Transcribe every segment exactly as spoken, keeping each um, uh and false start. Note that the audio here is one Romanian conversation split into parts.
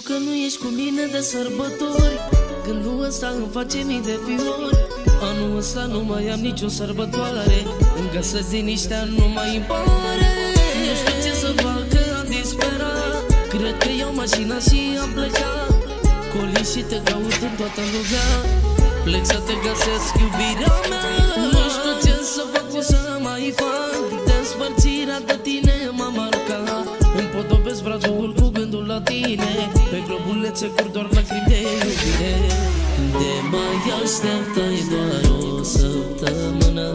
că nu ești cu mine de sărbători. Gândul ăsta îmi face mii de fiori. Anul ăsta nu mai am nicio sărbătoare. Îmi găsesc liniștea, nu mai îmi pare. Nu știu ce să fac, că am disperat. Cred că iau mașina și am plecat. Coli și te caut în toată lumea. Plec să te găsesc, iubirea mea. Nu știu ce să fac, o să mai fac. Despărțirea de tine m-a marcat. Îmi podobesc brațul cu gândul la tine. Pe globulețe curg doar lacrimi de iubire. De mai așteptai doar o săptămână.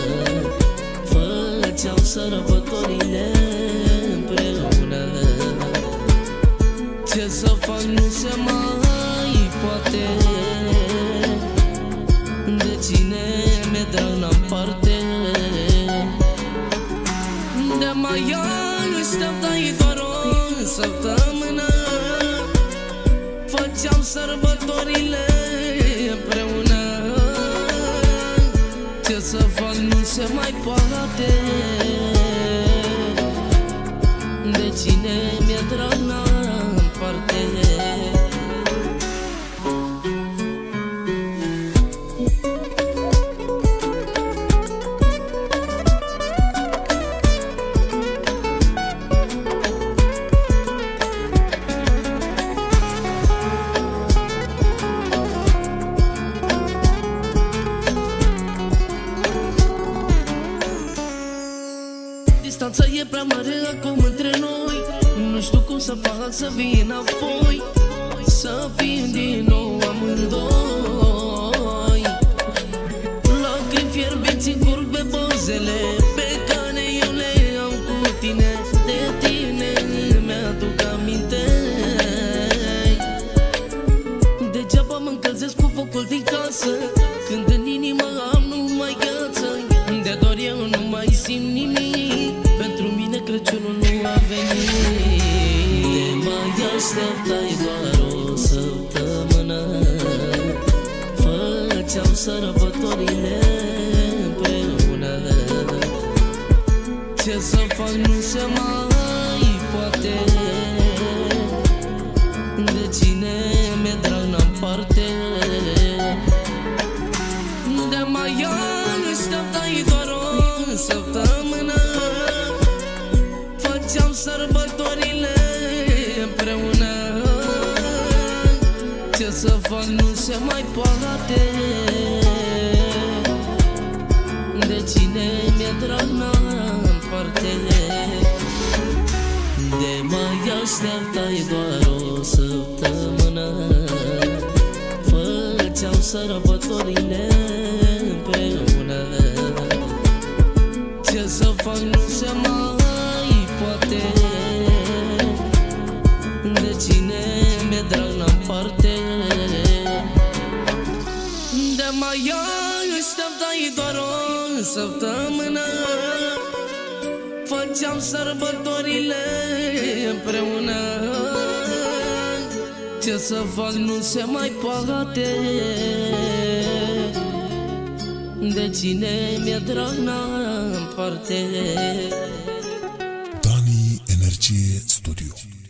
Făceam sărbătorile împreună. Ce să fac nu se mai poate. De cine mi-e drag n-am parte. De mai așteptai doar o săptămână. Făceam sărbătorile împreună. Ce să fac nu se mai poate. De cine mi-e drag n-am parte. Distanța e prea mare acum între noi. Nu știu cum să fac să vin înapoi. Să fim din nou amândoi. Lacrimi fierbiți în curg pe buzele pe care eu le am cu tine. De tine mi-aduc aminte. Degeaba mă încălzesc cu focul din casă, când în inimă am numai gheață. De dor eu nu mai simt nimic. Pentru mine Crăciunul nu a venit. De mai așteptai doar o săptămână. Făceam sărbătorile împreună. Ce să fac nu se mai poate. De cine mi-e drag n-am parte. De mai așteptai doar o săptămână. Făceam sărbătorile împreună. Ce să fac nu se mai poate. De cine mi-e drag n-am parte. De mai așteptai doar o săptămână. Făceam sărbătorile împreună. Ce să fac nu se mai poate. De cine mi-e drag n-am parte. De mai așteptai doar o săptămână. Făceam sărbătorile împreună. Ce să fac nu se mai poate. De cine mi-e drag n-am parte. Dani Energie Studio.